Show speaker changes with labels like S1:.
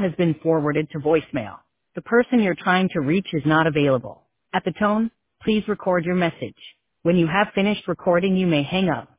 S1: has been forwarded to voicemail. The person you're trying to reach is not available. At the tone, please record your message. When you have finished recording, you may hang up.